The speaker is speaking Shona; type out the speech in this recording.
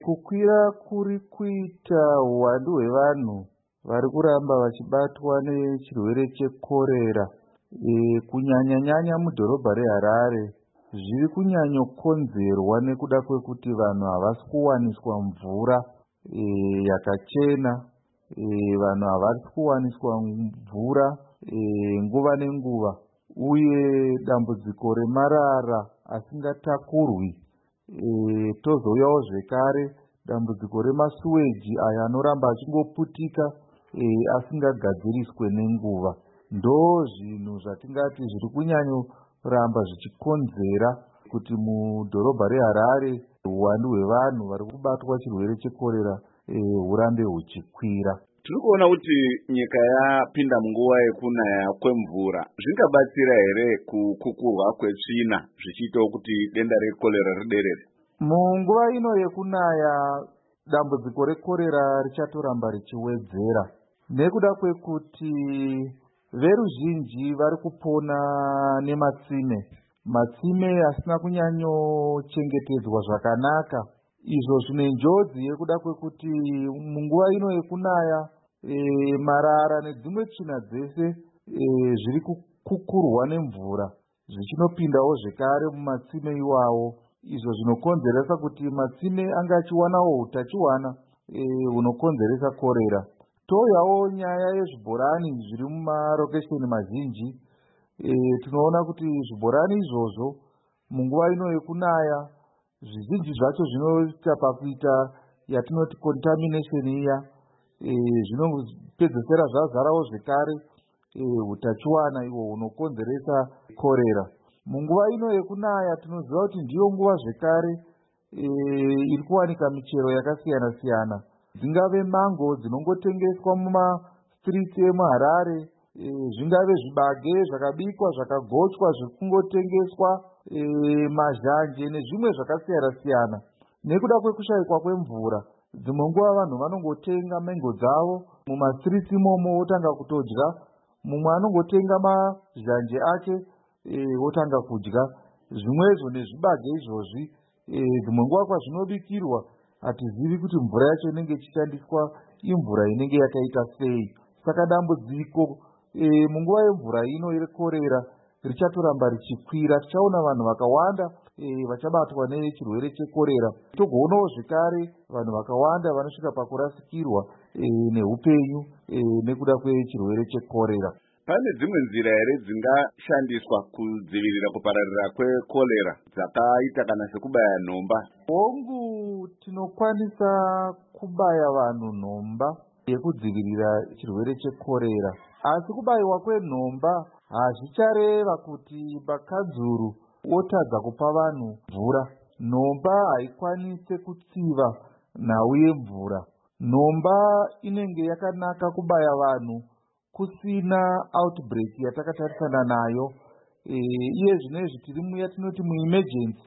Kukwira kuri kuita uwandu hwevanhu vari kuramba vachibatwa nechirwere chekorera kunyanya-nyanya mudhorobha reHarare zviri kunyanyokonzerwa nekuda kwekuti vanhu havasi kuwaniswa mvura yakachena. Vanhu havasi kuwaniswa mvura nguva nenguva, uye dambudziko remarara asingatakurwi. Tozouyawo zvekare dambudziko remasuweji aya anoramba achingoputika asingagadziriswe nenguva. Ndo zvinhu zvatingati zviri kunyanyoramba zvichikonzera kuti mudhorobha reHarare uwandu hwevanhu vari kubatwa chirwere chekorera hurambe huchikwira. Tiri kuona kuti nyika yapinda munguva yekunaya kwemvura zvingabatsira here kukukurwa kwetsvina zvichiitawo kuti denda rekorera riderere? Munguva ino yekunaya dambudziko rekorera richatoramba richiwedzera nekuda kwekuti veruzhinji vari kupona nematsime asina kunyanyochengetedzwa zvakanaka, izvo zvine njodzi yekuda kwekuti munguva ino yekunaya marara nedzimwe tsvina dzese zviri kukurwa nemvura zvichinopindawo zvekare mumatsime iwawo, izvo zvinokonzeresa kuti matsime anga achiwanawo utachiwana hunokonzeresa korera. Touyawo nyaya yezvibhorani zviri mumarokesheni mazhinji. Tinoona kuti zvibhorani izvozvo munguva ino yekunaya zvizhinji zvacho zvinoita pakuita yatinoti contamination iya, zvinopedzesera zvazarawo zvekare utachiwana ihwo hunokonzeresa korera. Munguva ino yekunaya tinoziva kuti ndiyo nguva zvekare iri kuwanika michero yakasiyana-siyana, dzingave mango dzinongotengeswa mumastrits emuHarare, zvingave zvibage zvakabikwa zvakagochwa zviri kungotengeswa, mazhanje nezvimwe zvakasiyana-siyana. Nekuda kwekushayikwa kwemvura, dzimwe nguva vanhu vanongotenga mango dzavo mumastrits imomo wotanga kutodya, mumwe anongotenga mazhanje ake wotanga kudya. Zvimwezvo nezvibage izvozvi dzimwe nguva kwazvinobikirwa hatizivi kuti mvura yacho inenge ichishandiswa imvura inenge yakaita sei. Saka dambudziko munguva yemvura ino yekorera richatoramba richikwira. Tichaona vanhu vakawanda vachabatwa nechirwere chekorera. Togoonawo zvekare vanhu vakawanda vanosvika pakurasikirwa neupenyu nekuda kwechirwere chekorera. Pane dzimwe nzira here dzingashandiswa kudzivirira kupararira kwekorera dzakaita kana sekubaya nhomba? Hongu, tinokwanisa kubaya vanhu nhomba yekudzivirira chirwere chekorera, asi kubayiwa kwenhomba hazvichareva kuti pakadzuru otadza kupa vanhu mvura. Nhomba haikwanise kutsiva nhau yemvura. Nhomba inenge yakanaka kubaya vanhu kusina outbreak yatakatarisana nayo. Iye zvinezvi tiri yatinoti muemergency,